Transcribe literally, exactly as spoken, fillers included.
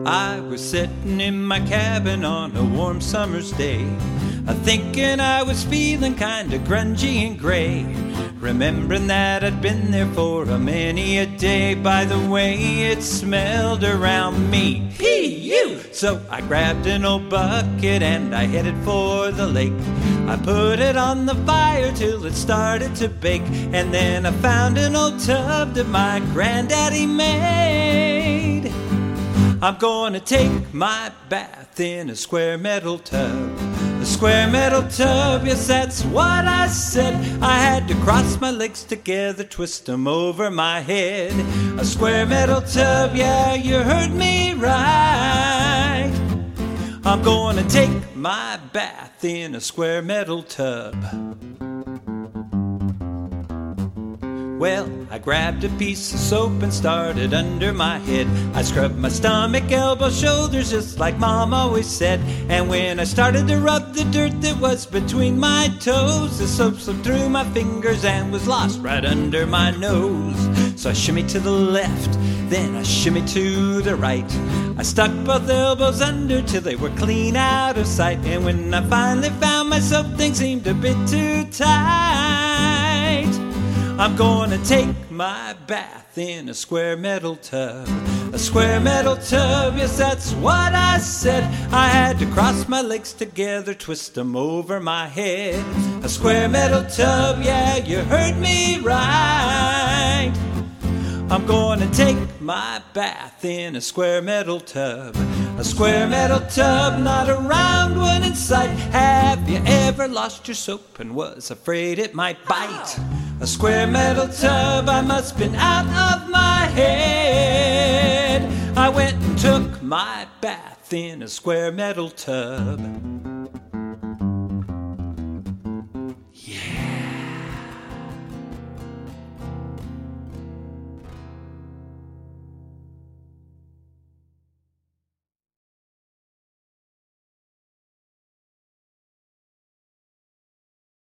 I was sitting in my cabin on a warm summer's day, a thinking I was feeling kinda grungy and gray, remembering that I'd been there for a many a day by the way it smelled around me. P.U. So I grabbed an old bucket and I headed for the lake. I put it on the fire till it started to bake, and then I found an old tub that my granddaddy made. I'm gonna take my bath in a square metal tub. A square metal tub, yes, that's what I said. I had to cross my legs together, twist them over my head. A square metal tub, yeah, you heard me right. I'm gonna take my bath in a square metal tub. Well, I grabbed a piece of soap and started under my head. I scrubbed my stomach, elbows, shoulders, just like Mom always said. And when I started to rub the dirt that was between my toes, the soap slipped through my fingers and was lost right under my nose. So I shimmied to the left, then I shimmied to the right. I stuck both elbows under till they were clean out of sight. And when I finally found myself, things seemed a bit too tight. I'm gonna take my bath in a square metal tub. A square metal tub, yes, that's what I said. I had to cross my legs together, twist them over my head. A square metal tub, yeah, you heard me right. I'm gonna take my bath in a square metal tub. A square metal tub, not a round one in sight. Have you ever lost your soap and was afraid it might bite? A square metal tub, I must been out of my head. I went and took my bath in a square metal tub.